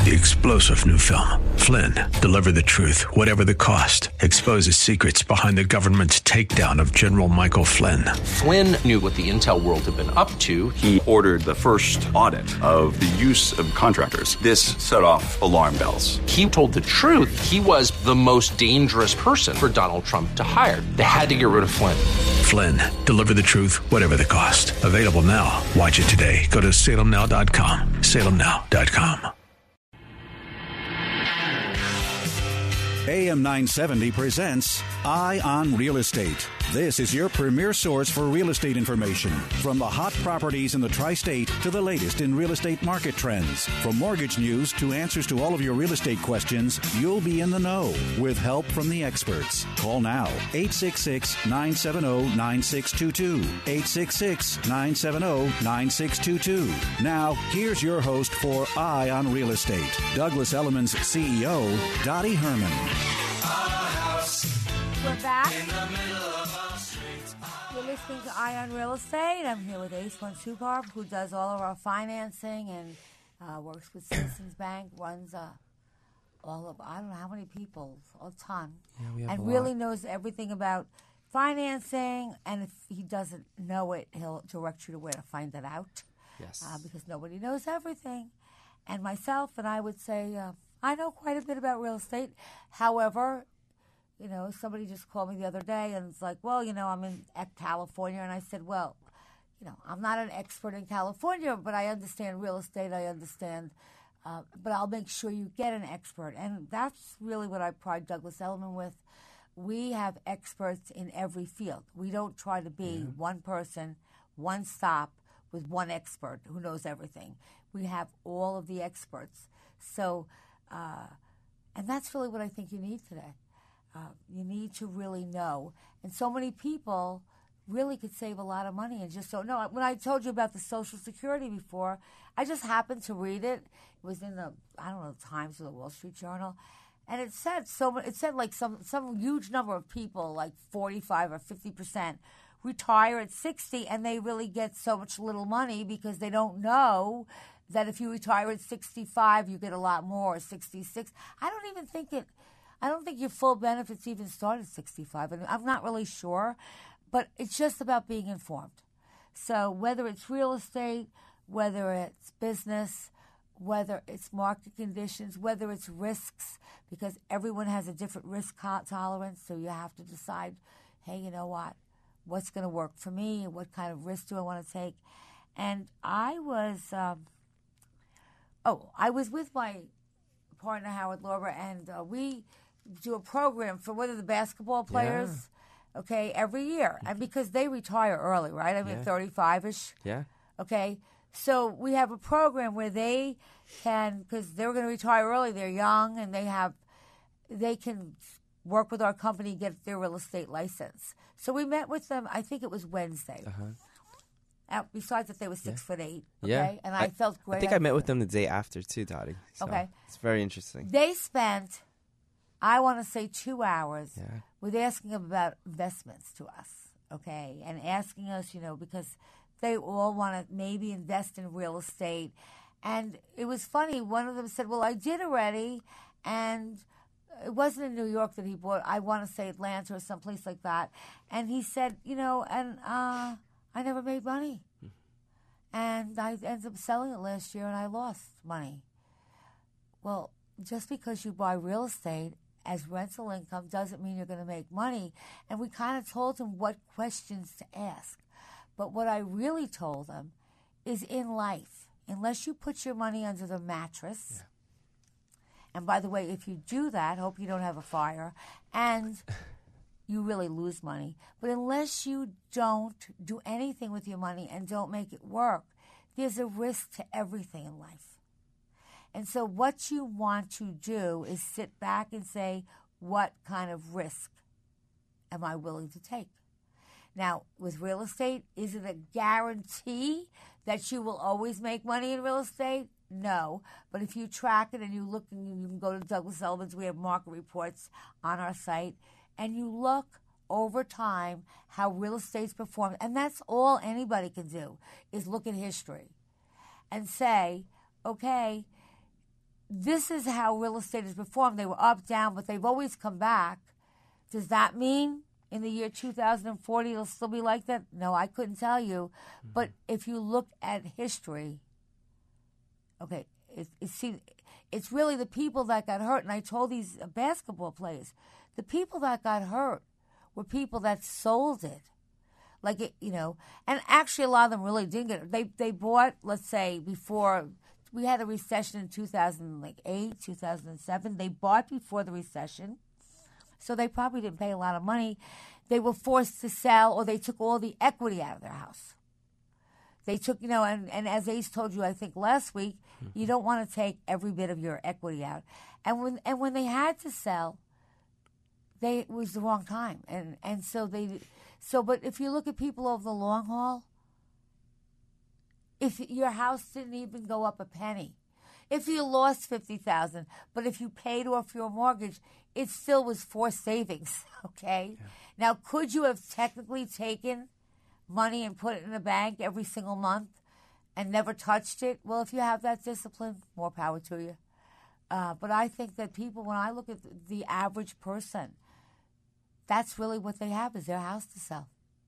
The explosive new film, Flynn, deliver the truth, whatever the cost, exposes secrets behind the government's takedown of General Michael Flynn. Flynn knew what the intel world had been up to. He ordered the first audit of the use of contractors. This set off alarm bells. He told the truth. He was the most dangerous person for Donald Trump to hire. They had to get rid of Flynn. Flynn, deliver the truth, whatever the cost. Available now. Watch it today. Go to salemnow.com. salemnow.com. AM 970 presents Eye on Real Estate. This is your premier source for real estate information. From the hot properties in the tri-state to the latest in real estate market trends. From mortgage news to answers to all of your real estate questions, you'll be in the know with help from the experts. Call now, 866-970-9622. 866-970-9622. Now, here's your host for Eye on Real Estate, Douglas Elliman's CEO, Dottie Herman. We're back. You're listening to Eye on Real Estate. I'm here with Ace One-Sukarp, who does all of our financing and works with Citizens Bank, runs all of, I don't know how many people, a ton. Yeah, we have and a really lot. knows everything about financing. And if he doesn't know it, he'll direct you to where to find it out. Yes. Because nobody knows everything. And myself, and I would say, I know quite a bit about real estate. However, you know, somebody just called me the other day and it's like, well, you know, I'm in California. And I said, well, you know, I'm not an expert in California, but I understand real estate. I understand, but I'll make sure you get an expert. And that's really what I pride Douglas Elliman with. We have experts in every field. We don't try to be one person, one stop with one expert who knows everything. We have all of the experts. So, and that's really what I think you need today. You need to really know. And so many people really could save a lot of money and just don't know. When I told you about the Social Security before, I just happened to read it. It was in the, I don't know, the Times or the Wall Street Journal. And it said like some huge number of people, like 45 or 50%, retire at 60 and they really get so much little money because they don't know that if you retire at 65, you get a lot more, 66. I don't think your full benefits even start at 65. And I'm not really sure, but it's just about being informed. So whether it's real estate, whether it's business, whether it's market conditions, whether it's risks, because everyone has a different risk tolerance, so you have to decide, hey, you know what? What's going to work for me? What kind of risk do I want to take? And I was with my partner, Howard Lorber, and we do a program for one of the basketball players, every year. And because they retire early, right? I mean, 35-ish. Yeah. Okay. So we have a program where they can, because they're going to retire early, they're young, and they can work with our company, get their real estate license. So we met with them, I think it was Wednesday. Besides that, they were 6'8", okay? Yeah. And I felt great. I think I met with them the day after, too, Dottie. So Okay. It's very interesting. They spent, I want to say, 2 hours with asking them about investments to us, okay? And asking us, you know, because they all want to maybe invest in real estate. And it was funny. One of them said, well, I did already, and it wasn't in New York that he bought. I want to say Atlanta or someplace like that. And he said, you know, and I never made money. And I ended up selling it last year, and I lost money. Well, just because you buy real estate as rental income doesn't mean you're going to make money. And we kind of told him what questions to ask. But what I really told him is in life, unless you put your money under the mattress, and by the way, if you do that, hope you don't have a fire, and you really lose money. But unless you don't do anything with your money and don't make it work, there's a risk to everything in life. And so what you want to do is sit back and say, what kind of risk am I willing to take? Now, with real estate, is it a guarantee that you will always make money in real estate? No. But if you track it and you look, and you can go to Douglas Elliman's, we have market reports on our site, and you look over time how real estate's performed, and that's all anybody can do, is look at history and say, okay, this is how real estate is performed. They were up, down, but they've always come back. Does that mean in the year 2040 it'll still be like that? No, I couldn't tell you. But if you look at history, okay, it's really the people that got hurt. And I told these basketball players, the people that got hurt were people that sold it. Like, and actually a lot of them really didn't get it. They bought, let's say, before we had a recession in 2008, 2007. They bought before the recession. So they probably didn't pay a lot of money. They were forced to sell, or they took all the equity out of their house. They took, and as Ace told you, I think last week, you don't want to take every bit of your equity out. And when they had to sell, it was the wrong time. But if you look at people over the long haul, if your house didn't even go up a penny, if you lost $50,000, but if you paid off your mortgage, it still was forced savings. Okay. Yeah. Now, could you have technically taken money and put it in the bank every single month and never touched it? Well, if you have that discipline, more power to you. But I think that people, when I look at the average person, that's really what they have, is their house to sell.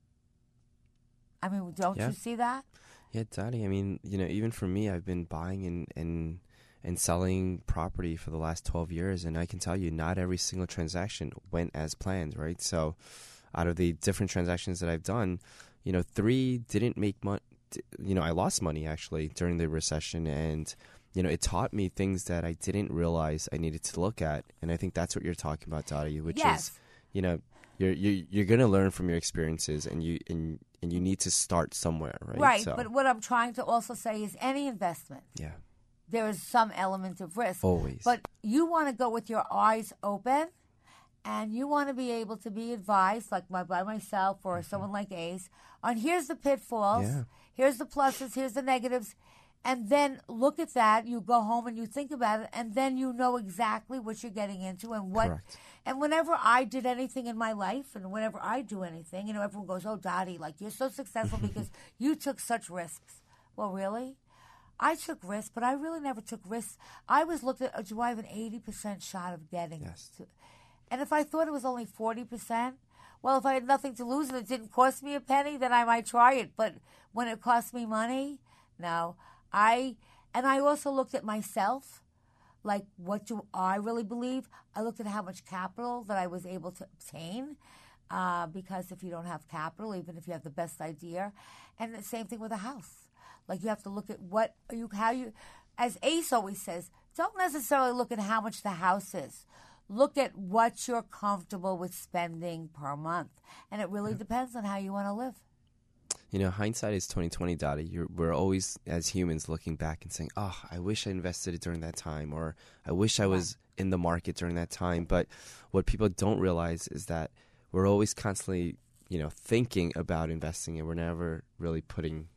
I mean, don't you see that? Yeah, Dottie. I mean, even for me, I've been buying and selling property for the last 12 years, and I can tell you, not every single transaction went as planned, right? So out of the different transactions that I've done, 3 didn't make money. I lost money, actually, during the recession, and it taught me things that I didn't realize I needed to look at, and I think that's what you're talking about, Dottie, which is, you're going to learn from your experiences, and you need to start somewhere, right? Right, but what I'm trying to also say is any investment, there is some element of risk. Always. But you want to go with your eyes open, and you want to be able to be advised, like by myself or someone like Ace, on here's the pitfalls, here's the pluses, here's the negatives, and then look at that. You go home and you think about it, and then you know exactly what you're getting into and what. Correct. And whenever I did anything in my life, and whenever I do anything, everyone goes, "Oh, Dottie, like you're so successful because you took such risks." Well, really? I took risks, but I really never took risks. I was looked at, do I have an 80% shot of getting it? And if I thought it was only 40%, well, if I had nothing to lose and it didn't cost me a penny, then I might try it. But when it cost me money, no. And I also looked at myself, like, what do I really believe? I looked at how much capital that I was able to obtain, because if you don't have capital, even if you have the best idea, and the same thing with a house. Like, you have to look at how you, as Ace always says, don't necessarily look at how much the house is. Look at what you're comfortable with spending per month. And it really depends on how you want to live. Hindsight is 20/20, Dottie. We're always, as humans, looking back and saying, "Oh, I wish I invested it during that time," or "I wish I was in the market during that time." But what people don't realize is that we're always constantly, thinking about investing, and we're never really putting,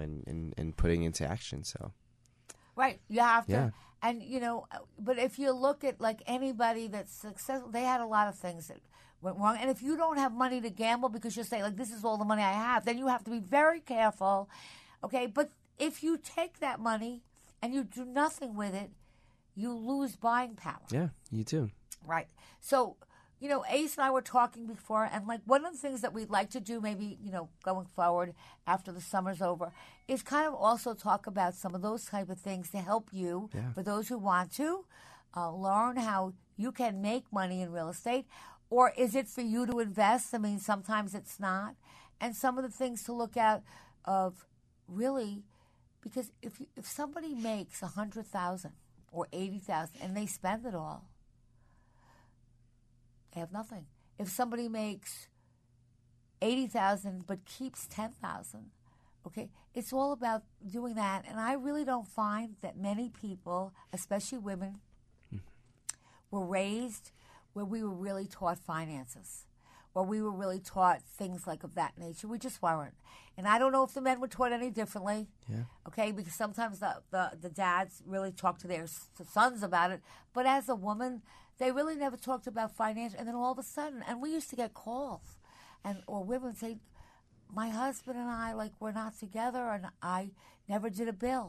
and putting into action. So, right, you have to. Yeah. And but if you look at like anybody that's successful, they had a lot of things that went wrong. And if you don't have money to gamble because you say, like, this is all the money I have, then you have to be very careful, okay? But if you take that money and you do nothing with it, you lose buying power. Yeah, you do. Right. So, Ace and I were talking before, and, like, one of the things that we'd like to do maybe, going forward after the summer's over is kind of also talk about some of those type of things to help you, for those who want to, learn how you can make money in real estate. Or is it for you to invest? I mean, sometimes it's not. And some of the things to look at of really, because if somebody makes $100,000 or $80,000 and they spend it all, they have nothing. If somebody makes $80,000 but keeps $10,000, okay, it's all about doing that. And I really don't find that many people, especially women, were raised where we were really taught finances, where we were really taught things like of that nature. We just weren't. And I don't know if the men were taught any differently, okay, because sometimes the dads really talk to their sons about it. But as a woman, they really never talked about finance. And then all of a sudden, and we used to get calls, or women would say, my husband and I, like, we're not together, and I never did a bill.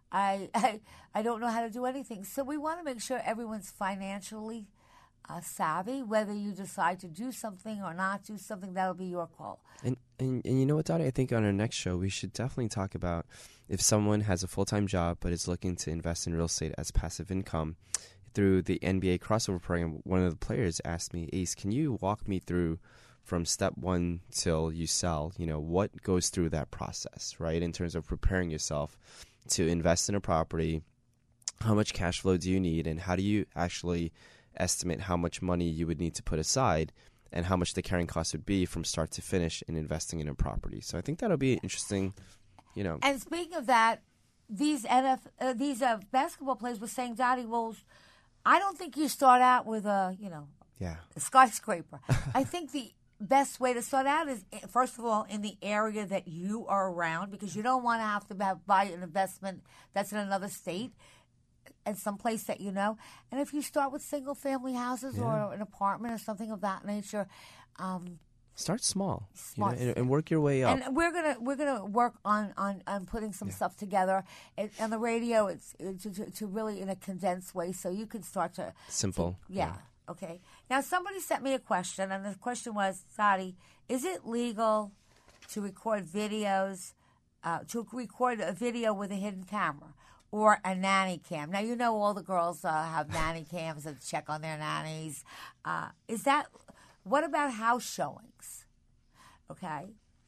I don't know how to do anything. So we want to make sure everyone's financially savvy. Whether you decide to do something or not do something, that'll be your call. And you know what, Dottie? I think on our next show, we should definitely talk about if someone has a full-time job but is looking to invest in real estate as passive income. Through the NBA crossover program, one of the players asked me, Ace, can you walk me through from step one till you sell, what goes through that process, right, in terms of preparing yourself to invest in a property? How much cash flow do you need, and how do you actually estimate how much money you would need to put aside and how much the carrying cost would be from start to finish in investing in a property? So I think that'll be interesting, And speaking of that, these basketball players were saying, Dottie, well, I don't think you start out with a skyscraper. I think the best way to start out is, first of all, in the area that you are around, because you don't want to have to buy an investment that's in another state and someplace that you know. And if you start with single-family houses or an apartment or something of that nature, start small, and work your way up. And we're gonna work on putting some stuff together. On the radio, it's to really in a condensed way, so you can start to simple. Okay. Now somebody sent me a question, and the question was, Dottie, is it legal to record videos, to record a video with a hidden camera or a nanny cam? Now all the girls have nanny cams and check on their nannies. What about house showings? Okay.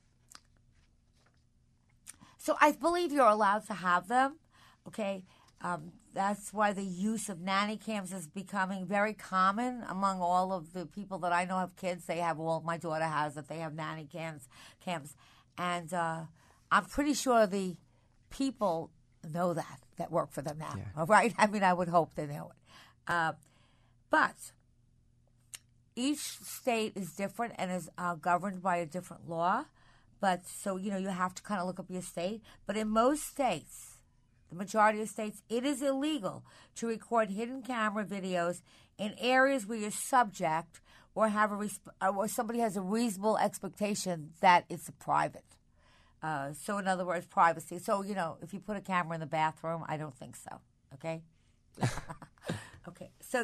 So I believe you're allowed to have them. Okay. That's why the use of nanny cams is becoming very common among all of the people that I know have kids. My daughter has it. They have nanny cams. And I'm pretty sure the people know that work for them now. Yeah. Right? I mean, I would hope they know it. But each state is different and is governed by a different law. But so, you have to kind of look up your state. But in most states, the majority of states, it is illegal to record hidden camera videos in areas where you're subject or or somebody has a reasonable expectation that it's private. So in other words, privacy. So, if you put a camera in the bathroom, I don't think so. Okay? Okay, so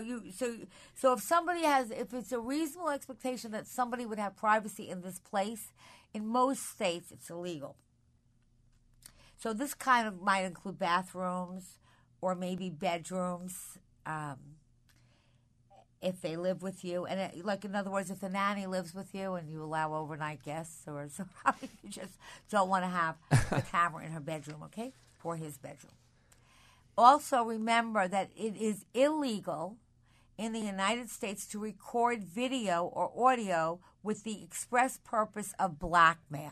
if it's a reasonable expectation that somebody would have privacy in this place, in most states it's illegal. So this kind of might include bathrooms or maybe bedrooms, if they live with you, and in other words, if the nanny lives with you and you allow overnight guests, or so, you just don't want to have a camera in her bedroom, okay, or his bedroom. Also, remember that it is illegal in the United States to record video or audio with the express purpose of blackmail.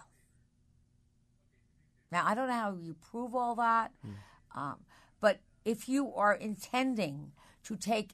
Now, I don't know how you prove all that, but if you are intending to take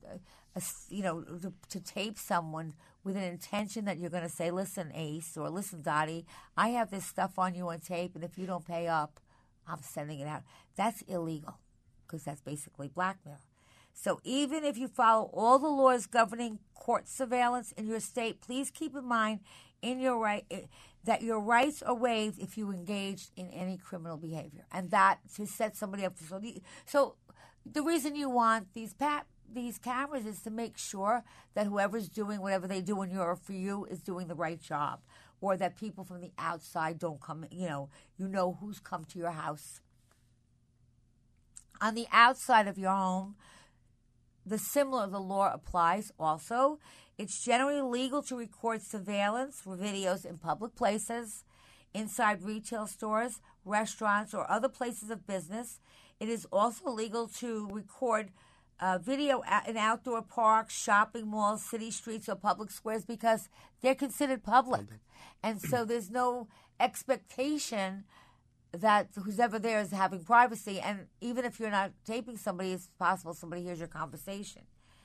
to tape someone with an intention that you're going to say, listen, Ace, or listen, Dottie, I have this stuff on you on tape, and if you don't pay up, I'm sending it out. That's illegal, because that's basically blackmail. So even if you follow all the laws governing court surveillance in your state, please keep in mind that your rights are waived if you engage in any criminal behavior, and that to set somebody up. So the reason you want these cameras is to make sure that whoever's doing whatever they do for you is doing the right job, or that people from the outside don't come. Who's come to your house. On the outside of your home, the law applies also. It's generally legal to record surveillance for videos in public places, inside retail stores, restaurants, or other places of business. It is also legal to record video in outdoor parks, shopping malls, city streets, or public squares because they're considered public. And so there's no expectation that who's ever there is having privacy. And even if you're not taping somebody, it's possible somebody hears your conversation.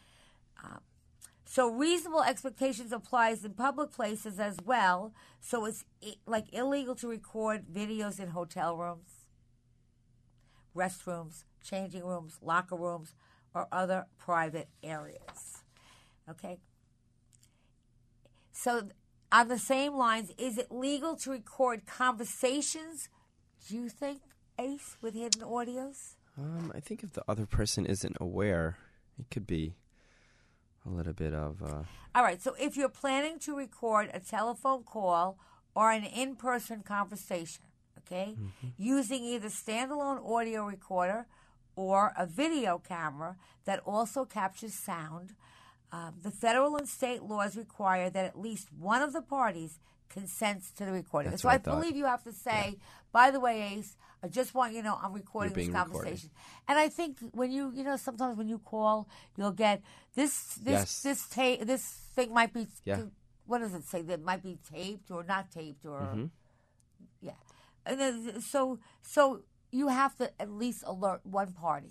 So reasonable expectations applies in public places as well. So it's illegal to record videos in hotel rooms, restrooms, changing rooms, locker rooms, or other private areas. Okay? So on the same lines, is it legal to record conversations, do you think, Ace, with hidden audios? I think if the other person isn't aware, it could be a little bit of... All right, so if you're planning to record a telephone call or an in-person conversation, okay, using either standalone audio recorder or a video camera that also captures sound, the federal and state laws require that at least one of the parties consents to the recording. That's so what I I thought. believe you have to say, by the way, Ace, I just want you to know I'm recording this being conversation. recorded. And I think when you sometimes when you call, you'll get this Yes. this thing might be Yeah. what does it say? That might be taped or not taped or yeah. And then, so you have to at least alert one party.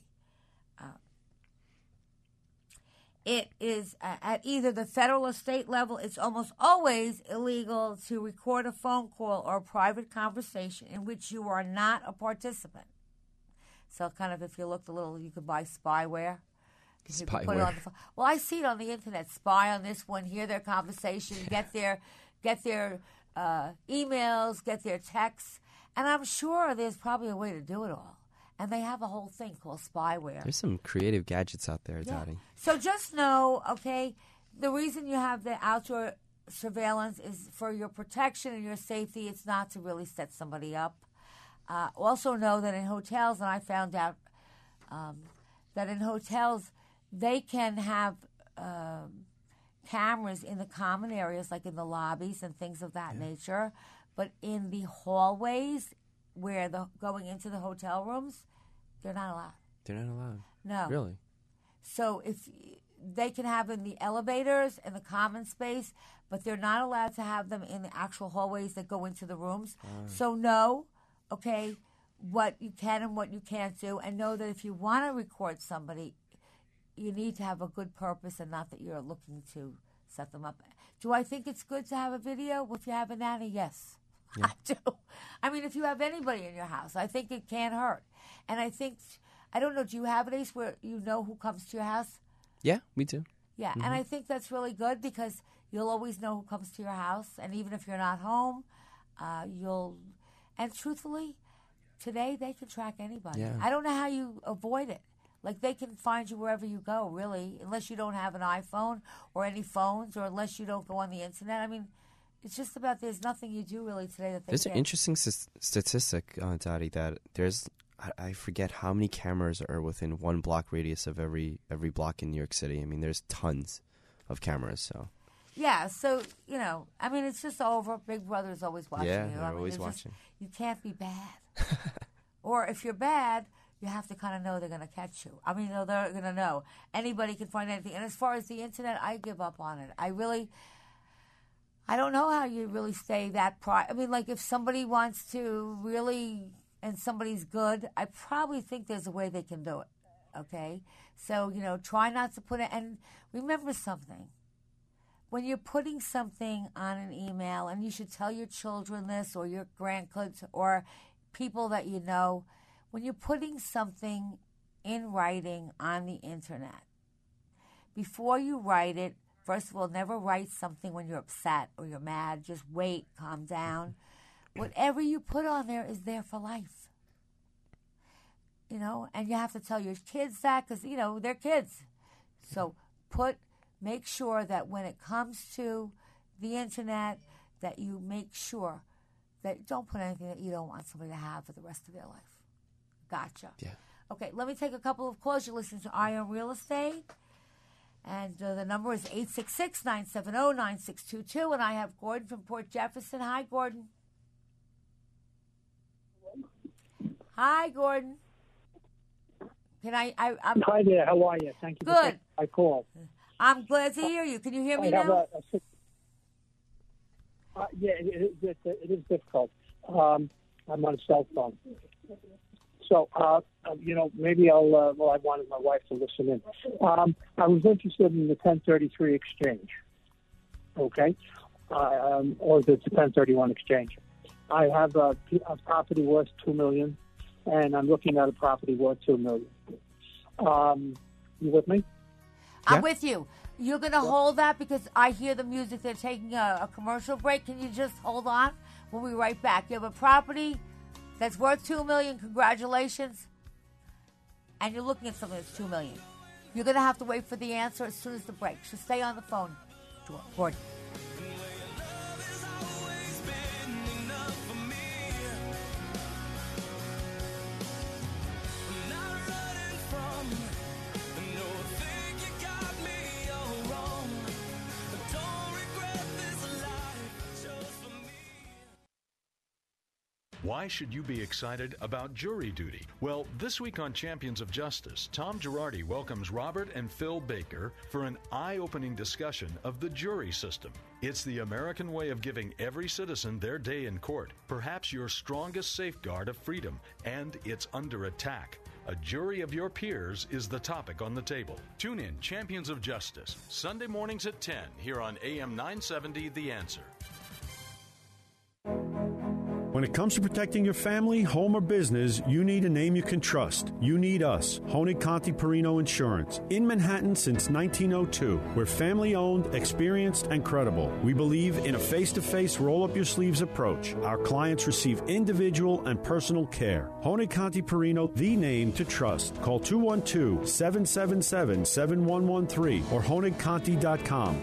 It is at either the federal or state level, it's almost always illegal to record a phone call or a private conversation in which you are not a So kind of if you looked a little, you could buy spyware. You could put it on the phone. Well, I see it on the internet. Spy on this one, hear their conversation, get their emails, get their texts. And I'm sure there's probably a way to do it all. And they have a whole thing called spyware. There's some creative gadgets out there, Dottie. So just know, okay, the reason you have the outdoor surveillance is for your protection and your safety. It's not to really set somebody up. Also know that in hotels, and I found out that in hotels, they can have cameras in the common areas, like in the lobbies and things of that nature. But in the hallways, where going into the hotel rooms, they're not allowed. They're not allowed. No. Really? So if they can have in the elevators and the common space, but they're not allowed to have them in the actual hallways that go into the rooms. So know, okay, what you can and what you can't do, and know that if you want to record somebody, you need to have a good purpose and not that you're looking to set them up. Do I think it's good to have a video if you have a nanny? Yes. Yeah. I do. I mean, if you have anybody in your house, I think it can't hurt. And I think, I don't know, do you have an Ace where you know who comes to your house? Yeah, we do. Yeah, and I think that's really good because you'll always know who comes to your house. And even if you're not home, and truthfully, today they can track anybody. Yeah. I don't know how you avoid it. Like, they can find you wherever you go, really, unless you don't have an iPhone or any phones, or unless you don't go on the internet. I mean, it's just about there's nothing you do really today that they There's can't. an interesting statistic, Dottie, that there's, I forget how many cameras are within 1 block radius of every block in New York City. I mean, there's tons of cameras, so. Yeah, so, I mean, it's just over. Big Brother is always watching Yeah, you. they're I mean, always it's just- watching. you can't be bad. Or if you're bad, you have to kind of know they're going to catch you. I mean, they're going to know. Anybody can find anything. And as far as the internet, I give up on it. I don't know how you really stay that I mean, like, if somebody wants to really, and somebody's good, I probably think there's a way they can do it, okay? So, try not to put it, and remember something. When you're putting something on an email, and you should tell your children this, or your grandkids, or people that you know, when you're putting something in writing on the internet, before you write it, first of all, never write something when you're upset or you're mad. Just wait, calm down. Whatever you put on there is there for life. And you have to tell your kids that because, they're kids. So make sure that when it comes to the internet, that you make sure that don't put anything that you don't want somebody to have for the rest of their life. Gotcha. Yeah. Okay, let me take a couple of calls. You're listening to Ion Real Estate. And the number is 866-970-9622. And I have Gordon from Port Jefferson. Hi, Gordon. Hi, Gordon. Can I'm Hi there. How are you? Thank you. Good. I called. I'm glad to hear you. Can you hear me I have now? it is difficult. I'm on a cell phone. So, maybe I wanted my wife to listen in. I was interested in the 1033 exchange, okay? Or the 1031 exchange. I have a property worth $2 million, and I'm looking at a property worth $2 million. You with me? I'm with you. You're going to hold that because I hear the music. They're taking a commercial break. Can you just hold on? We'll be right back. You have a property that's worth $2 million. Congratulations. and you're looking at something that's $2 million. You're going to have to wait for the answer as soon as the break. So stay on the phone, Gordon. Why should you be excited about jury duty? Well, this week on Champions of Justice, Tom Girardi welcomes Robert and Phil Baker for an eye-opening discussion of the jury system. It's the American way of giving every citizen their day in court, perhaps your strongest safeguard of freedom, and it's under attack. A jury of your peers is the topic on the table. Tune in Champions of Justice, Sunday mornings at 10 here on AM 970 The Answer. When it comes to protecting your family, home, or business, you need a name you can trust. You need us, Honig Conti Perino Insurance. In Manhattan since 1902. We're family-owned, experienced, and credible. We believe in a face-to-face, roll-up-your-sleeves approach. Our clients receive individual and personal care. Honig Conti Perino, the name to trust. Call 212-777-7113 or HonigConti.com.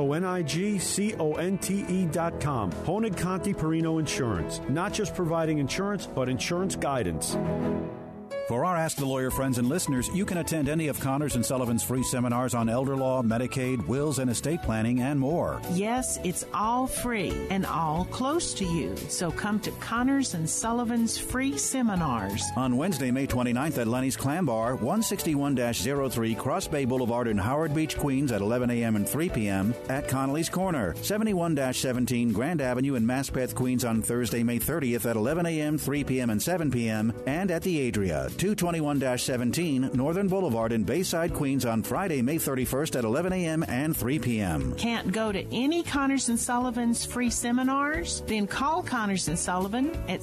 HonigConte.com. Honig Conti Perino Insurance. Not just providing insurance, but insurance guidance. For our Ask the Lawyer friends and listeners, you can attend any of Connors and Sullivan's free seminars on elder law, Medicaid, wills and estate planning, and more. Yes, it's all free and all close to you. So come to Connors and Sullivan's free seminars. On Wednesday, May 29th at Lenny's Clam Bar, 161-03 Cross Bay Boulevard in Howard Beach, Queens at 11 a.m. and 3 p.m. At Connolly's Corner, 71-17 Grand Avenue in Maspeth, Queens on Thursday, May 30th at 11 a.m., 3 p.m. and 7 p.m. And at the Adria, 221-17 Northern Boulevard in Bayside, Queens on Friday, May 31st at 11 a.m. and 3 p.m. Can't go to any Connors and Sullivan's free seminars? Then call Connors and Sullivan at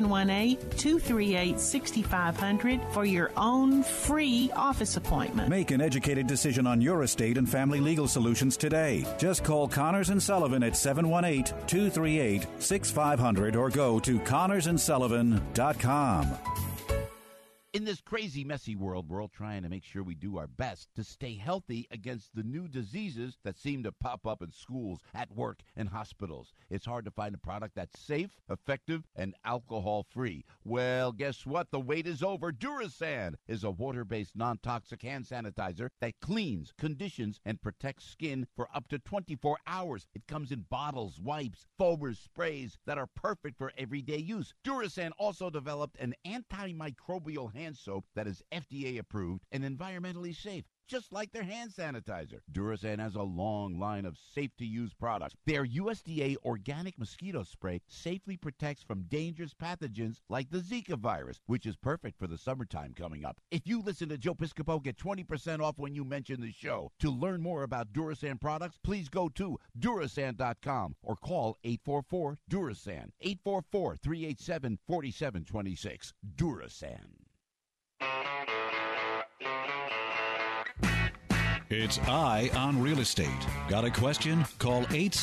718-238-6500 for your own free office appointment. Make an educated decision on your estate and family legal solutions today. Just call Connors and Sullivan at 718-238-6500 or go to ConnorsandSullivan.com. In this crazy, messy world, we're all trying to make sure we do our best to stay healthy against the new diseases that seem to pop up in schools, at work, and hospitals. It's hard to find a product that's safe, effective, and alcohol-free. Well, guess what? The wait is over. Durasan is a water-based, non-toxic hand sanitizer that cleans, conditions, and protects skin for up to 24 hours. It comes in bottles, wipes, foamers, sprays that are perfect for everyday use. Durasan also developed an antimicrobial hand soap that is FDA approved and environmentally safe, just like their hand sanitizer. Durasan has a long line of safe-to-use products. Their USDA organic mosquito spray safely protects from dangerous pathogens like the Zika virus, which is perfect for the summertime coming up. If you listen to Joe Piscopo, get 20% off when you mention the show. To learn more about Durasan products, please go to Durasan.com or call 844-DURASAN, 844-387-4726. Durasan. It's Eye on Real Estate. Got a question? Call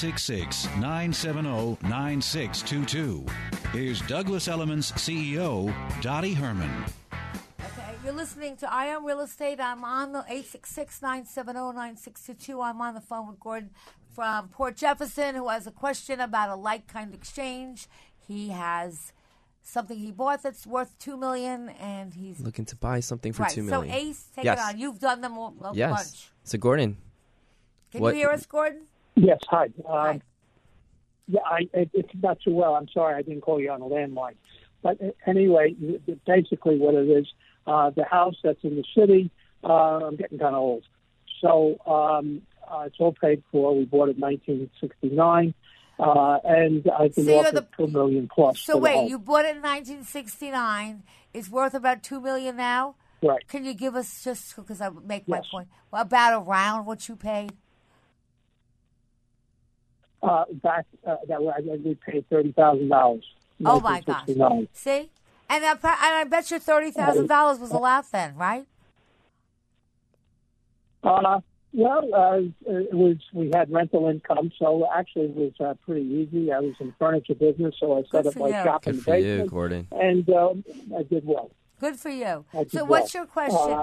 866-970-9622. Here's Douglas Elliman's CEO, Dottie Herman. Okay, you're listening to Eye on Real Estate. I'm on the 866-970-9622. I'm on the phone with Gordon from Port Jefferson, who has a question about a like-kind exchange. He has something he bought that's worth $2 million, and he's looking to buy something for $2 million. So Ace, take it on. You've done them a bunch. So Gordon, can you hear us, Gordon? Yes. Hi. Hi. Yeah, it's not too well. I'm sorry, I didn't call you on the landline. But anyway, basically, what it is, the house that's in the city. I'm getting kind of old, so it's all paid for. We bought it in 1969. And I've been offered $2 million plus. So wait, you bought it in 1969. It's worth about $2 million now. Right. Can you give us, just because I make my point, about around what you paid? Back we paid $30,000. Oh my gosh! See, and I bet you $30,000 was a lot then, right? Well, it was. We had rental income, so actually it was pretty easy. I was in the furniture business, so I set up my shop in the basement. Good for you, Gordon. And I did well. Good for you. So what's your question?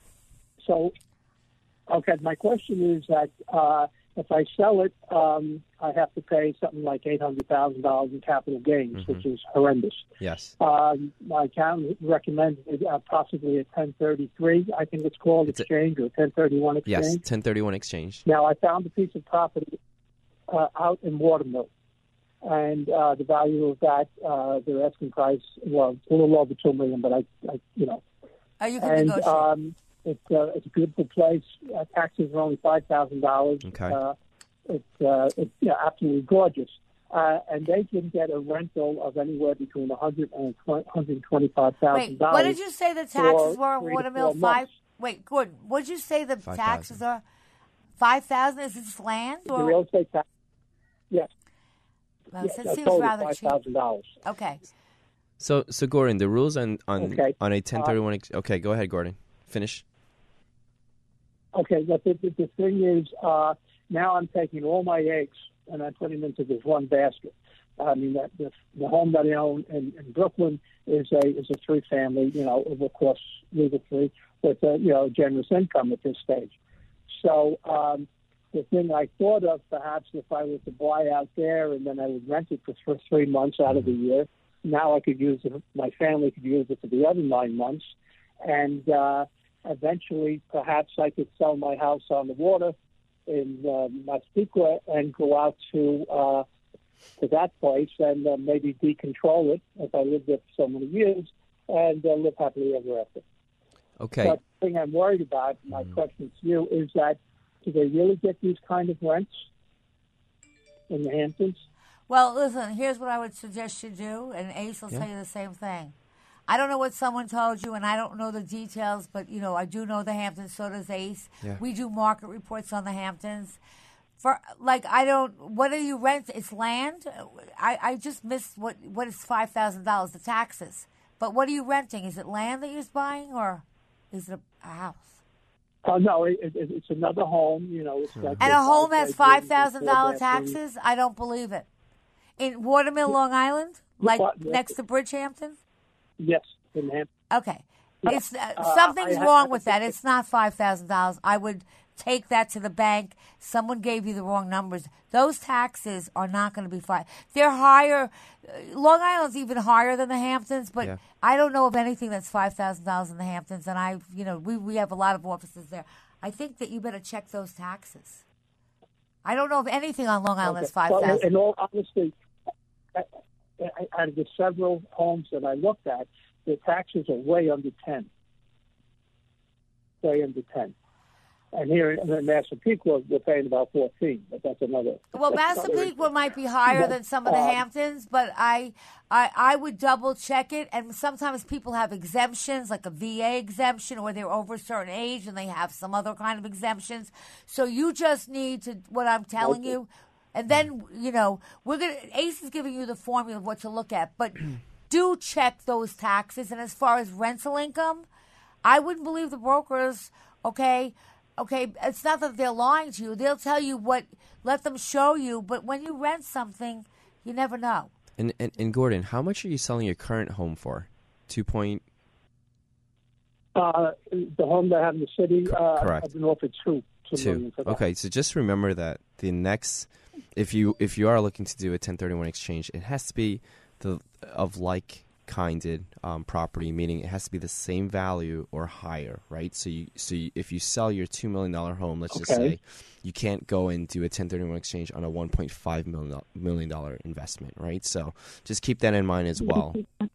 My question is that if I sell it, I have to pay something like $800,000 in capital gains, which is horrendous. Yes. My accountant recommended possibly a 1033, I think it's called, exchange, or 1031 exchange. Yes, 1031 exchange. Now, I found a piece of property out in Watermill, and the value of that, their asking price, well, it's a little over $2 million, but I you can negotiate. It's a beautiful place. Taxes are only $5,000. Okay. It's absolutely gorgeous. And they can get a rental of anywhere between $100,000 and $125,000. Wait, what did you say the taxes were in Watermill? Wait, Gordon, what did you say the 5, taxes are? 5,000? Is this land? The real estate tax. Yes. Well, Yes, it seems rather cheap. $5,000. Okay. So Gordon, the rules on a Okay. 1031. Okay, go ahead, Gordon. Finish. Okay, but the thing is, now I'm taking all my eggs and I'm putting them into this one basket. I mean, the home that I own in Brooklyn is a 3-family, of course, legal 3, with a generous income at this stage. So the thing I thought of, perhaps, if I was to buy out there and then I would rent it for 3 months out of the year, now I could use it. My family could use it for the other 9 months, and eventually, perhaps I could sell my house on the water in Massapequa and go out to that place and maybe decontrol it if I lived there for so many years and live happily ever after. Okay. But the thing I'm worried about, my question to you, is that do they really get these kind of rents in the Hamptons? Well, listen, here's what I would suggest you do, and Ace will tell you the same thing. I don't know what someone told you, and I don't know the details, but, I do know the Hamptons, so does Ace. Yeah. We do market reports on the Hamptons. What do you rent? It's land? I just missed what is $5,000, the taxes. But what are you renting? Is it land that you're buying, or is it a house? No, it's another home, It's and a home has $5,000 taxes? I don't believe it. In Watermill, Long Island? Next to Bridgehampton? Yes, in Hampton. Okay. It's something's wrong with that. It's not $5,000. I would take that to the bank. Someone gave you the wrong numbers. Those taxes are not going to be fine. They're higher. Long Island's even higher than the Hamptons, but I don't know of anything that's $5,000 in the Hamptons, and we have a lot of offices there. I think that you better check those taxes. I don't know of anything on Long Island that's $5,000. Well, in all honesty, out of the several homes that I looked at, the taxes are way under 10. Way under 10. And here in Massapequa, we're paying about 14, but that's another. Well, Massapequa might be higher than some of the Hamptons, but I would double check it. And sometimes people have exemptions, like a VA exemption, or they're over a certain age and they have some other kind of exemptions. So you just need to, what I'm telling you, and then, Ace is giving you the formula of what to look at, but do check those taxes. And as far as rental income, I wouldn't believe the brokers, okay, it's not that they're lying to you. They'll tell you let them show you, but when you rent something, you never know. And Gordon, how much are you selling your current home for? 2 point? The home that I have in the city, correct. I don't know if it's $2 million for that. Okay, so just remember that the next, if you are looking to do a 1031 exchange, it has to be of like-kinded property, meaning it has to be the same value or higher, right? So if you sell your $2 million home, let's just say, you can't go and do a 1031 exchange on a $1.5 million investment, right? So just keep that in mind as well.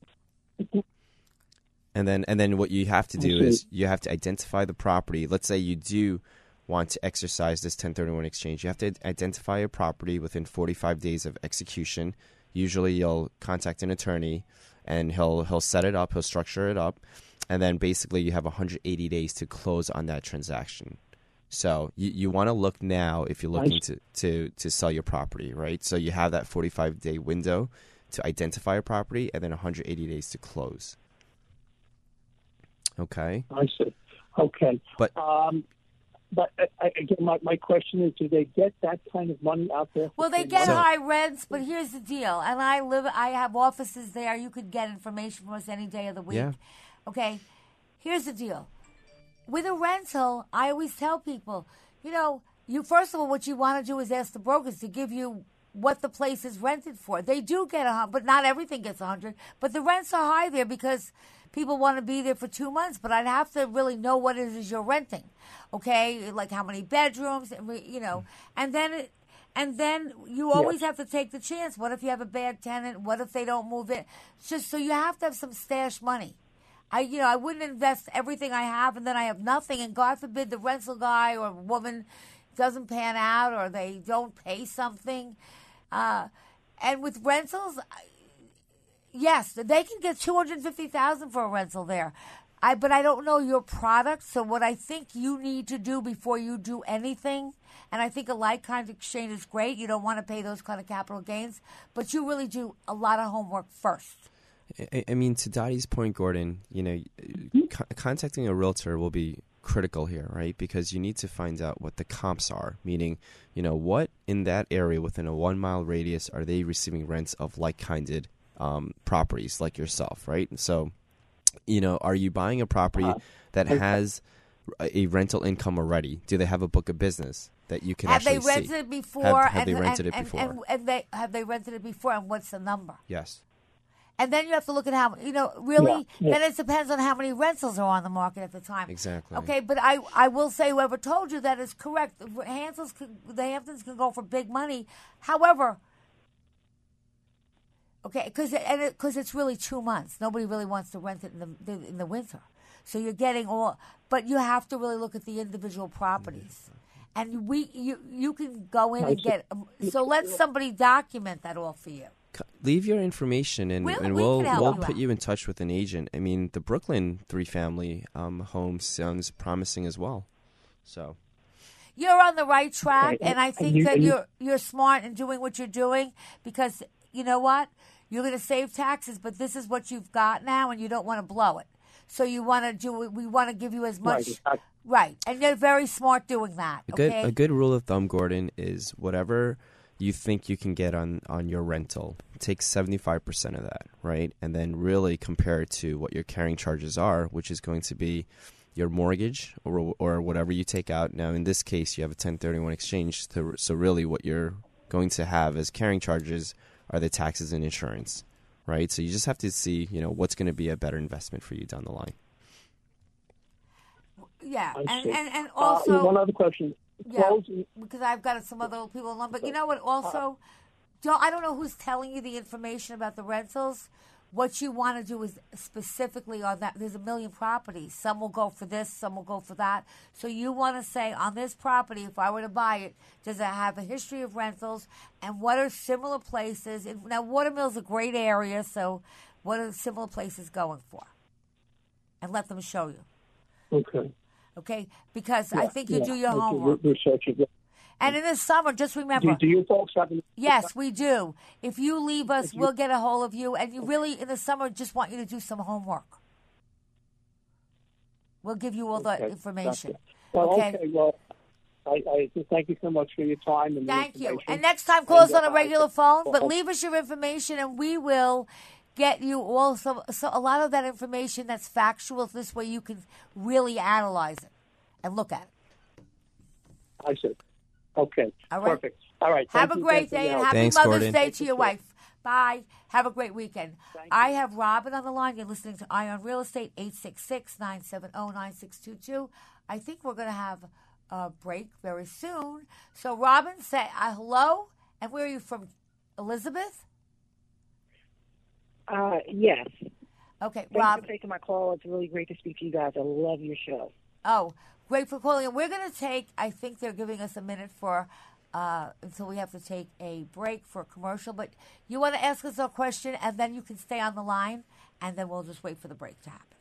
And then what you have to do is you have to identify the property. Let's say you do want to exercise this 1031 exchange. You have to identify a property within 45 days of execution. Usually you'll contact an attorney and he'll set it up, he'll structure it up, and then basically you have 180 days to close on that transaction. So you want to look now if you're looking to sell your property, right? So you have that 45-day window to identify a property and then 180 days to close. Okay? I see. Okay. But again, my question is, do they get that kind of money out there? Well, they get high rents, but here's the deal. And I have offices there. You could get information from us any day of the week. Yeah. Okay, here's the deal. With a rental, I always tell people, you first of all, what you want to do is ask the brokers to give you what the place is rented for. They do get 100, but not everything gets 100. But the rents are high there because people want to be there for 2 months. But I'd have to really know what it is you're renting, okay? Like how many bedrooms, and then you always have to take the chance. What if you have a bad tenant? What if they don't move in? Just so you have to have some stash money. I wouldn't invest everything I have and then I have nothing. And God forbid the rental guy or woman doesn't pan out or they don't pay something. And with rentals, yes, they can get $250,000 for a rental there. But I don't know your product. So what I think you need to do before you do anything, and I think a like-kind exchange is great. You don't want to pay those kind of capital gains, but you really do a lot of homework first. I mean, to Dottie's point, Gordon, contacting a realtor will be critical here, right? Because you need to find out what the comps are, meaning, what in that area within a 1 mile radius are they receiving rents of like-kinded properties like yourself, right? So, are you buying a property that has a rental income already? Do they have a book of business that you can actually see? Have they rented it before? Have they rented it before? And have they rented it before? And what's the number? Yes. And then you have to look at how, then it depends on how many rentals are on the market at the time. Exactly. Okay, but I will say whoever told you that is correct. The Hamptons can go for big money. However, okay, because it's really 2 months. Nobody really wants to rent it in the winter. So you're getting but you have to really look at the individual properties. And you can go in and get, so let somebody document that all for you. Leave your information and we'll put you in touch with an agent. I mean, the Brooklyn 3-family home sounds promising as well. So you're on the right track, and I think that you're smart in doing what you're doing because you know what? You're going to save taxes, but this is what you've got now, and you don't want to blow it. So you want to do it. We want to give you as much. Right. And you're very smart doing that. A good rule of thumb, Gordon, is whatever you think you can get on your rental, take 75% of that, right? And then really compare it to what your carrying charges are, which is going to be your mortgage or whatever you take out. Now, in this case, you have a 1031 exchange, so really what you're going to have as carrying charges are the taxes and insurance, right? So you just have to see, what's going to be a better investment for you down the line. Yeah, and also one other question. Yeah, because I've got some other people on. But you know what? Also, I don't know who's telling you the information about the rentals. What you want to do is specifically on that. There's a million properties. Some will go for this, some will go for that. So you want to say, on this property, if I were to buy it, does it have a history of rentals? And what are similar places? Now, Watermill's a great area, so what are the similar places going for? And let them show you. Okay, because I think you do your homework. And in the summer, just remember. Do you folks have? Yes, we do. If you leave us, we'll get a hold of you. And you really, in the summer, just want you to do some homework. We'll give you all the information. Gotcha. Well, I thank you so much for your time. And thank you. And next time, call us on a regular phone, but leave us your information, and we will get you also a lot of that information that's factual. This way you can really analyze it and look at it. I see. Okay. All right. Perfect. All right. Have a great day and happy Mother's Day to your wife. Bye. Have a great weekend. I have Robin on the line. You're listening to Eye on Real Estate, 866-970-9622. I think we're going to have a break very soon. So, Robin, say hello. And where are you from? Elizabeth? Yes. Okay, Thanks for taking my call. It's really great to speak to you guys. I love your show. Oh, great for calling. And we're going to take, I think they're giving us a minute for, until we have to take a break for a commercial. But you want to ask us a question, and then you can stay on the line, and then we'll just wait for the break to happen.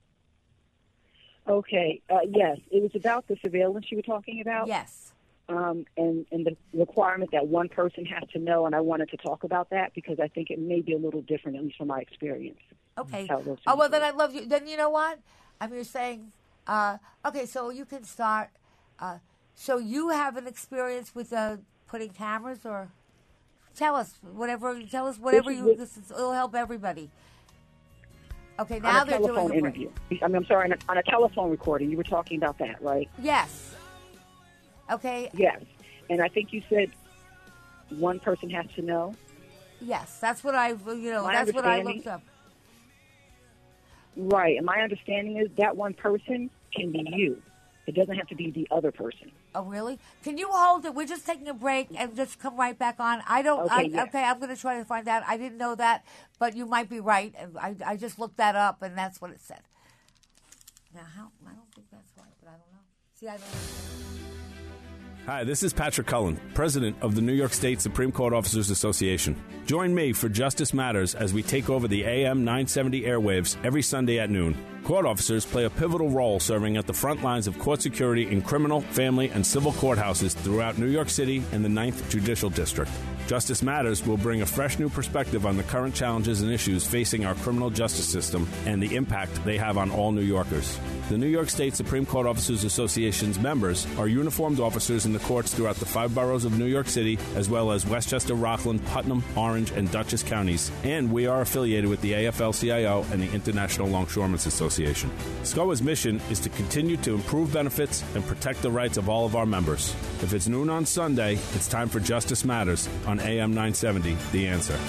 Okay. Yes. It was about the surveillance you were talking about. Yes. And the requirement that one person has to know, and I wanted to talk about that because I think it may be a little different, at least from my experience. Okay. Oh, well, then I love you. Then you know what? You're saying, okay, so you can start. So you have an experience with putting cameras, or tell us whatever. It'll help everybody. Okay, now they're doing telephone interview. I'm sorry, on a telephone recording. You were talking about that, right? Yes. Okay. Yes. And I think you said one person has to know. Yes, that's what I looked up. Right, and my understanding is that one person can be you. It doesn't have to be the other person. Oh, really? Can you hold it? We're just taking a break and just come right back on. Okay, I'm going to try to find out. I didn't know that, but you might be right. I just looked that up, and that's what it said. Now, I don't think that's right, but I don't know. See, I don't know. Hi, this is Patrick Cullen, President of the New York State Supreme Court Officers Association. Join me for Justice Matters as we take over the AM 970 airwaves every Sunday at noon. Court officers play a pivotal role serving at the front lines of court security in criminal, family, and civil courthouses throughout New York City and the 9th Judicial District. Justice Matters will bring a fresh new perspective on the current challenges and issues facing our criminal justice system and the impact they have on all New Yorkers. The New York State Supreme Court Officers Association's members are uniformed officers in the courts throughout the 5 boroughs of New York City, as well as Westchester, Rockland, Putnam, Orange, and Dutchess counties, and we are affiliated with the AFL-CIO and the International Longshoremen's Association. SCOA's mission is to continue to improve benefits and protect the rights of all of our members. If it's noon on Sunday, it's time for Justice Matters on AM 970, The Answer.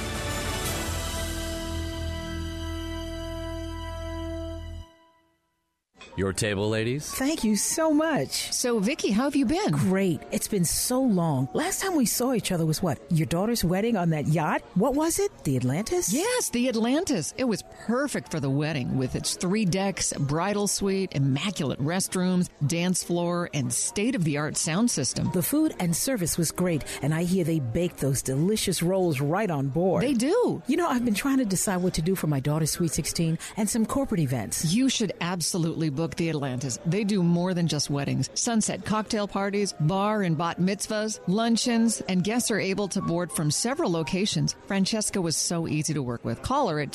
Your table, ladies. Thank you so much. So, Vicky, how have you been? Great. It's been so long. Last time we saw each other was what? Your daughter's wedding on that yacht? What was it? The Atlantis? Yes, the Atlantis. It was perfect for the wedding with its 3 decks, bridal suite, immaculate restrooms, dance floor, and state-of-the-art sound system. The food and service was great, and I hear they bake those delicious rolls right on board. They do. You know, I've been trying to decide what to do for my daughter's Sweet 16 and some corporate events. You should absolutely book the Atlantis. They do more than just weddings. Sunset cocktail parties, bar and bat mitzvahs, luncheons, and guests are able to board from several locations. Francesca was so easy to work with. Call her at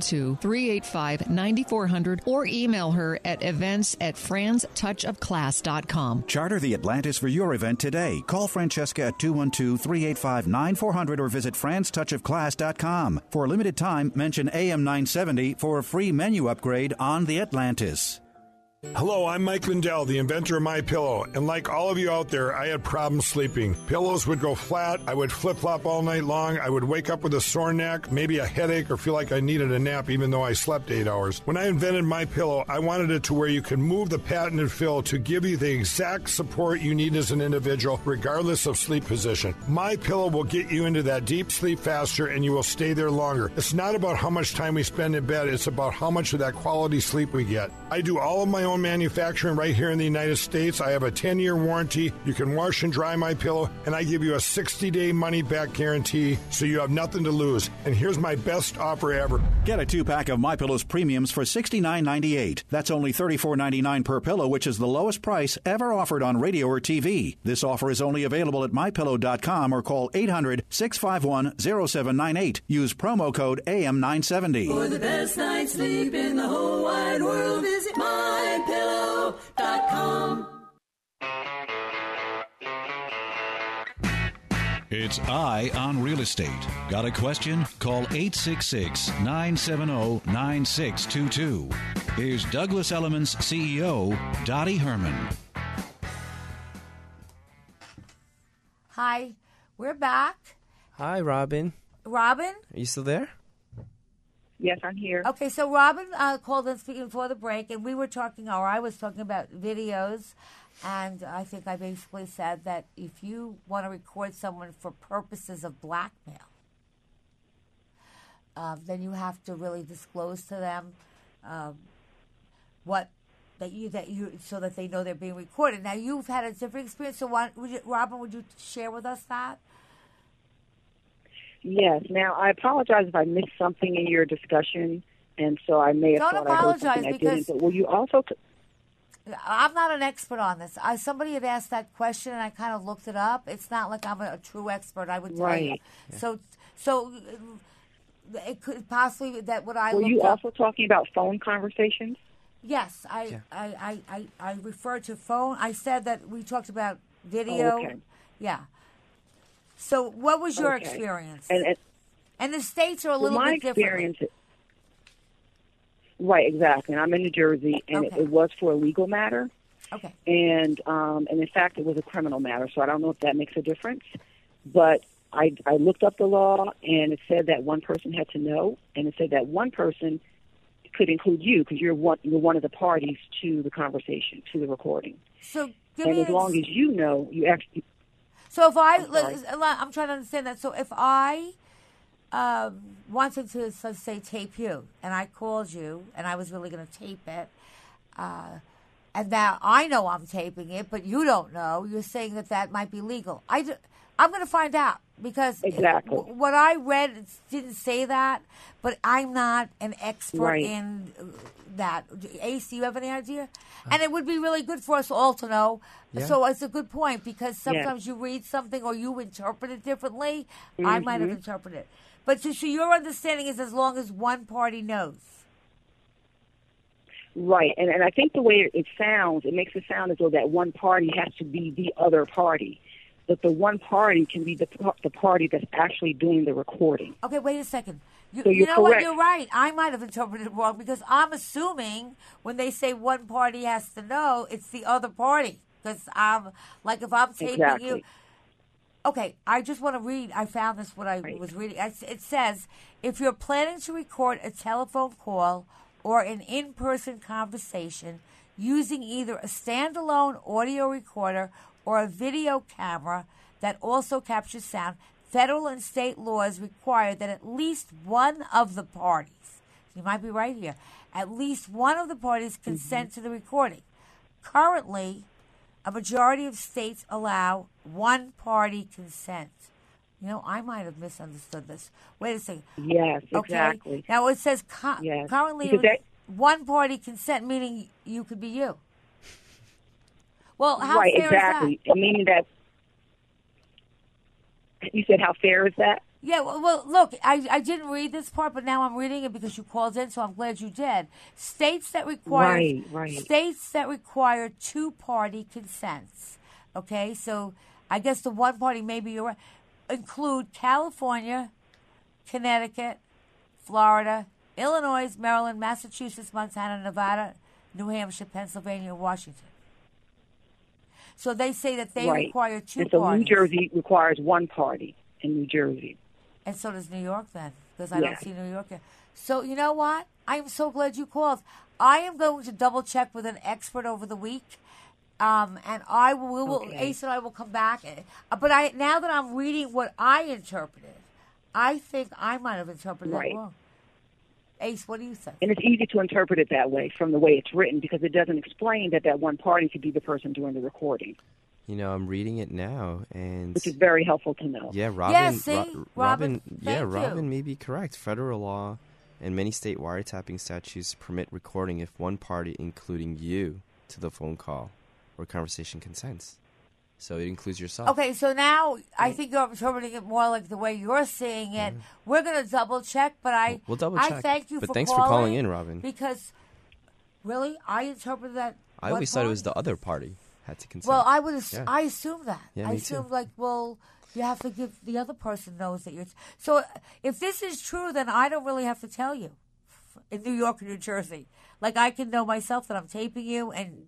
212-385-9400 or email her at events@franstouchofclass.com. Charter the Atlantis for your event today. Call Francesca at 212-385-9400 or visit franstouchofclass.com. For a limited time, mention AM 970 for a free menu upgrade on the Atlantis. Hello, I'm Mike Lindell, the inventor of MyPillow, and like all of you out there, I had problems sleeping. Pillows would go flat, I would flip-flop all night long, I would wake up with a sore neck, maybe a headache, or feel like I needed a nap even though I slept 8 hours. When I invented MyPillow, I wanted it to where you can move the patented fill to give you the exact support you need as an individual, regardless of sleep position. MyPillow will get you into that deep sleep faster, and you will stay there longer. It's not about how much time we spend in bed, it's about how much of that quality sleep we get. I do all of my own manufacturing right here in the United States. I have a 10-year warranty. You can wash and dry my pillow, and I give you a 60-day money-back guarantee, so you have nothing to lose. And here's my best offer ever. Get a 2-pack of MyPillow's premiums for $69.98. That's only $34.99 per pillow, which is the lowest price ever offered on radio or TV. This offer is only available at MyPillow.com or call 800-651-0798. Use promo code AM970. For the best night's sleep in the whole wide world, visit MyPillow.com. It's Eye on Real Estate. Got a question? Call 866-970-9622. Here's Douglas Elliman's CEO, Dottie Herman. Hi, we're back. Hi, Robin. Robin? Are you still there? Yes, I'm here. Okay, so Robin called in speaking before the break, and we were talking, or I was talking about videos, and I think I basically said that if you want to record someone for purposes of blackmail, then you have to really disclose to them so that they know they're being recorded. Now, you've had a different experience, so Robin, would you share with us that? Yes. Now, I apologize if I missed something in your discussion, and so I may have thought I heard something I didn't. But will you also... I'm not an expert on this. Somebody had asked that question, and I kind of looked it up. It's not like I'm a true expert, I would tell you. So it could possibly that what I looked up... Were you also talking about phone conversations? Yes. I referred to phone. I said that we talked about video. Oh, okay. Yeah. So what was your experience? And the states are a little bit different. Right, exactly. And I'm in New Jersey, and it was for a legal matter. Okay. And in fact, it was a criminal matter, so I don't know if that makes a difference. But I looked up the law, and it said that one person had to know, and it said that one person could include you because you're one of the parties to the conversation, to the recording. So, and as long as you know, you actually. So if I'm trying to understand that. So if I wanted to, let's say, tape you, and I called you, and I was really going to tape it, and now I know I'm taping it, but you don't know. You're saying that might be legal. I'm going to find out because what I read didn't say that, but I'm not an expert in that. Ace, do you have any idea? And it would be really good for us all to know. Yeah. So it's a good point because sometimes you read something or you interpret it differently. Mm-hmm. I might have interpreted it. But so your understanding is as long as one party knows. Right, and I think the way it sounds, it makes it sound as though that one party has to be the other party. But the one party can be the party that's actually doing the recording. Okay, wait a second. So you know correct. What? You're right. I might have interpreted it wrong because I'm assuming when they say one party has to know, it's the other party. Because if I'm taping you. Okay, I just want to read. I found this when I was reading. It says, if you're planning to record a telephone call or an in-person conversation using either a standalone audio recorder or a video camera that also captures sound, federal and state laws require that at least one of the parties, you might be right here, at least one of the parties consent to the recording. Currently, a majority of states allow one-party consent. You know, I might have misunderstood this. Wait a second. Yes, exactly. Okay. Now, it says currently one-party consent, meaning you could be you. Well, how fair exactly. is that? Meaning that you said, how fair is that? Yeah, well, look, I didn't read this part, but now I'm reading it because you called in, so I'm glad you did. States that require states that require two-party consents. Okay, so I guess the one party maybe you're right, include California, Connecticut, Florida, Illinois, Maryland, Massachusetts, Montana, Nevada, New Hampshire, Pennsylvania, and Washington. So they say that they require two parties. So New Jersey requires one party in New Jersey. And so does New York then, because I don't see New York here. So you know what? I am so glad you called. I am going to double check with an expert over the week, and Ace and I will come back. But now that I'm reading what I interpreted, I think I might have interpreted it wrong. Ace, what do you think? And it's easy to interpret it that way from the way it's written because it doesn't explain that one party could be the person doing the recording. You know, I'm reading it now, and which is very helpful to know. Yeah, Robin. Robin may be correct. Federal law and many state wiretapping statutes permit recording if one party, including you, to the phone call or conversation consents. So it includes yourself. Okay, so now I think you're interpreting it more like the way you're seeing it. We're going to double check, but we'll double check. I thank you but for thanks calling for calling in, Robin. Because really, I interpreted that. I always thought it was the other party had to consent. Well, I assumed that. Yeah, I assumed you have to give the other person knows that you're. So if this is true, then I don't really have to tell you. In New York or New Jersey, like I can know myself that I'm taping you, and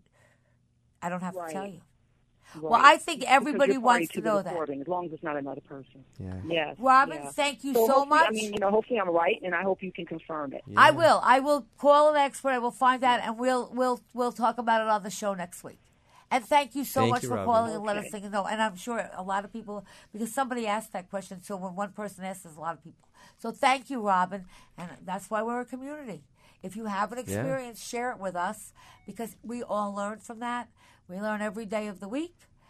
I don't have to tell you. Right. Well, I think everybody wants to know that. As long as it's not another person. Yeah. Yes. Robin, thank you so much. I mean, hopefully I'm right, and I hope you can confirm it. Yeah. I will call an expert. I will find out, and we'll talk about it on the show next week. And thank you so much for calling and let us know. And I'm sure a lot of people, because somebody asked that question, so when one person asks, there's a lot of people. So thank you, Robin, and that's why we're a community. If you have an experience, share it with us, because we all learn from that. We learn every day of the week.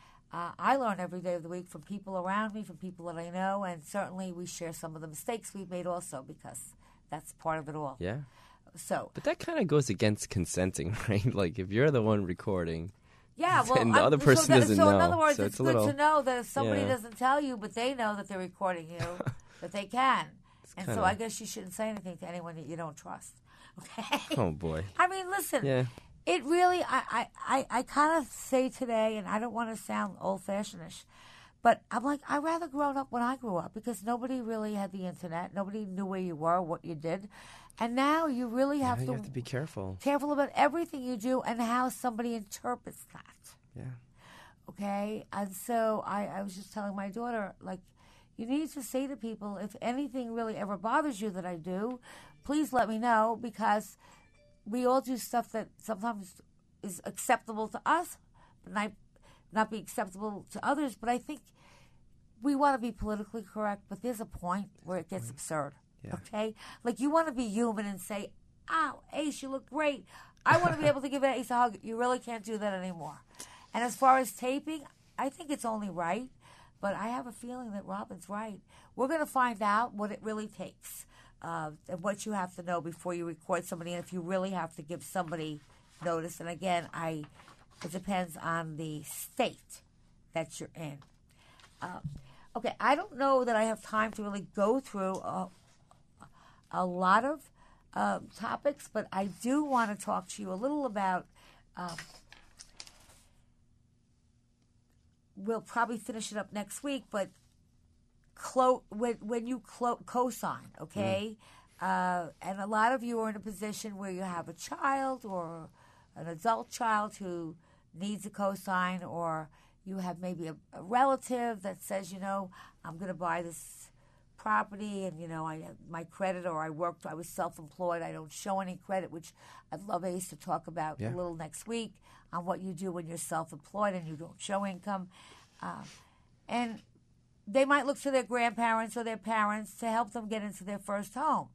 I learn every day of the week from people around me, from people that I know, and certainly we share some of the mistakes we've made also, because that's part of it all. Yeah. So, but that kind of goes against consenting, right? Like if you're the one recording, yeah, well, and the other person doesn't know. So in other words, it's good to know that if somebody Yeah. doesn't tell you, but they know that they're recording you, that they can. And so I guess you shouldn't say anything to anyone that you don't trust. Okay? Oh, boy. I mean, listen, it really, I kind of say today, and I don't want to sound old-fashioned-ish, But I'm like, I'd rather grown up when I grew up because nobody really had the internet. Nobody knew where you were, what you did. And now you really have you have to be careful. Careful about everything you do and how somebody interprets that. Yeah. Okay? And so I was just telling my daughter, like, you need to say to people, if anything really ever bothers you that I do, please let me know, because we all do stuff that sometimes is acceptable to us, but might not be acceptable to others. But I think we want to be politically correct, but there's a point where it gets absurd. Yeah. Okay? Like, you want to be human and say, "Oh, Ace, you look great. I want to be able to give Ace a hug." You really can't do that anymore. And as far as taping, I think it's only right, but I have a feeling that Robin's right. We're going to find out what it really takes, and what you have to know before you record somebody, and if you really have to give somebody notice. And again, it depends on the state that you're in. Okay, I don't know that I have time to really go through a lot of topics, but I do want to talk to you a little about. We'll probably finish it up next week, but when you co-sign, okay, and a lot of you are in a position where you have a child or an adult child who needs a co-sign, or you have maybe a relative that says, I'm going to buy this property, and my credit, or I was self-employed, I don't show any credit, which I'd love Ace to talk about a little next week on what you do when you're self-employed and you don't show income. And they might look to their grandparents or their parents to help them get into their first home.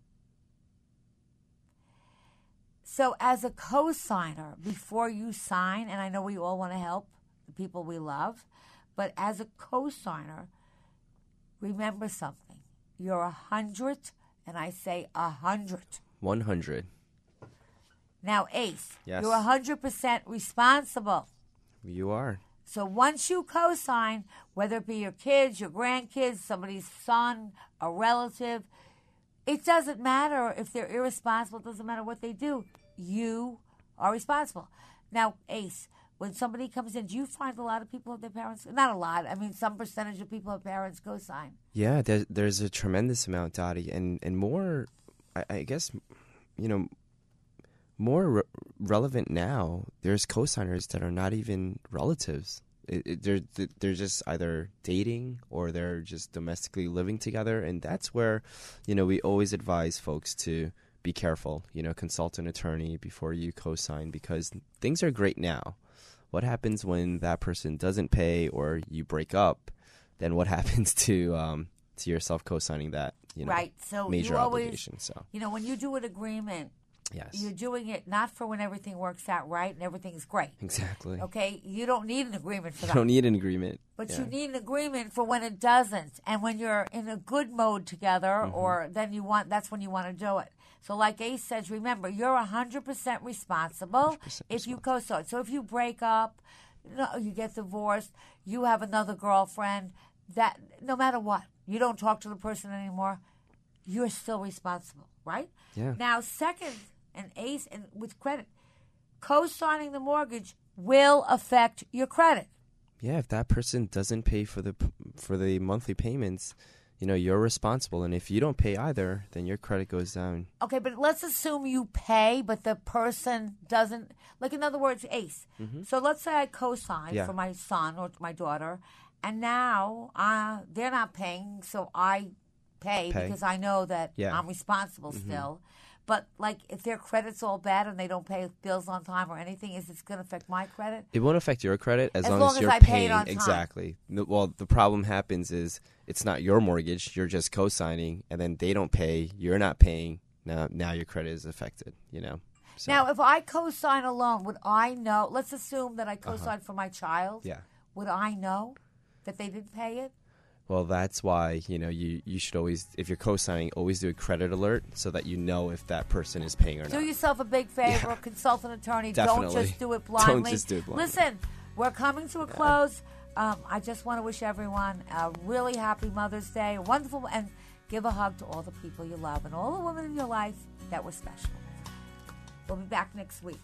So as a co-signer, before you sign, and I know we all want to help the people we love, but as a co-signer, remember something. You're 100, and I say 100. 100. Now, Ace, yes. You're 100% responsible. You are. So once you co-sign, whether it be your kids, your grandkids, somebody's son, a relative, it doesn't matter if they're irresponsible. It doesn't matter what they do. You are responsible. Now, Ace, when somebody comes in, do you find a lot of people have their parents? Not a lot. I mean, some percentage of people have parents co-sign. Yeah, there's a tremendous amount, Dottie, and more, I guess, more relevant now. There's co-signers that are not even relatives. They're just either dating or they're just domestically living together, and that's where, we always advise folks to be careful. Consult an attorney before you co-sign, because things are great now. What happens when that person doesn't pay or you break up? Then what happens to yourself co-signing that right? So major you always, obligation? So when you do an agreement. Yes. You're doing it not for when everything works out right and everything's great. Exactly. Okay? You don't need an agreement for that. You don't need an agreement. But you need an agreement for when it doesn't. And when you're in a good mode together, or then that's when you want to do it. So like Ace says, remember, you're 100% responsible if you co-sign. So if you break up, you get divorced, you have another girlfriend, that no matter what, you don't talk to the person anymore, you're still responsible, right? Yeah. Now, second, and Ace, and with credit, co-signing the mortgage will affect your credit. Yeah, if that person doesn't pay for the monthly payments, you're responsible, and if you don't pay either, then your credit goes down. Okay, but let's assume you pay, but the person doesn't. Like, in other words, Ace. Mm-hmm. So let's say I co-sign for my son or my daughter, and now they're not paying, so I pay because I know that I'm responsible still. But, like, if their credit's all bad and they don't pay bills on time or anything, is this going to affect my credit? It won't affect your credit as long as you're I paying. Pay it on time. Exactly. Well, the problem happens is it's not your mortgage. You're just co-signing, and then they don't pay. You're not paying. Now your credit is affected, So. Now, if I co-sign alone, would I know? Let's assume that I co-signed for my child. Yeah. Would I know that they didn't pay it? Well, that's why, you should always, if you're co-signing, always do a credit alert so that you know if that person is paying or not. Do yourself a big favor. Consult an attorney. Definitely. Don't just do it blindly. Don't just do it blindly. Listen, we're coming to a close. I just want to wish everyone a really happy Mother's Day, a wonderful, and give a hug to all the people you love and all the women in your life that were special. We'll be back next week.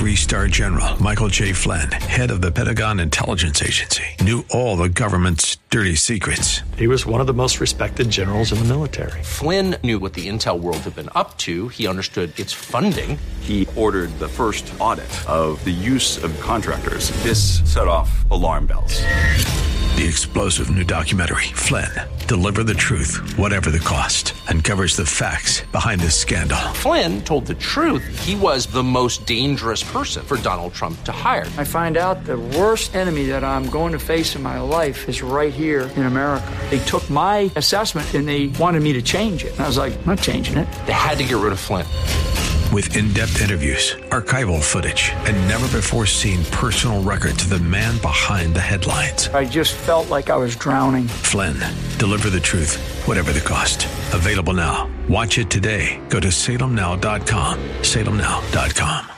3-star general Michael J. Flynn, head of the Pentagon Intelligence Agency, knew all the government's dirty secrets. He was one of the most respected generals in the military. Flynn knew what the intel world had been up to. He understood its funding. He ordered the first audit of the use of contractors. This set off alarm bells. The explosive new documentary, Flynn, Deliver the Truth, Whatever the Cost, uncovers the facts behind this scandal. Flynn told the truth. He was the most dangerous person for Donald Trump to hire. I find out the worst enemy that I'm going to face in my life is right here in America. They took my assessment and they wanted me to change it. And I was like, I'm not changing it. They had to get rid of Flynn. With in-depth interviews, archival footage, and never-before-seen personal records of the man behind the headlines. I just felt like I was drowning. Flynn, Deliver the Truth, Whatever the Cost. Available now. Watch it today. Go to salemnow.com. salemnow.com.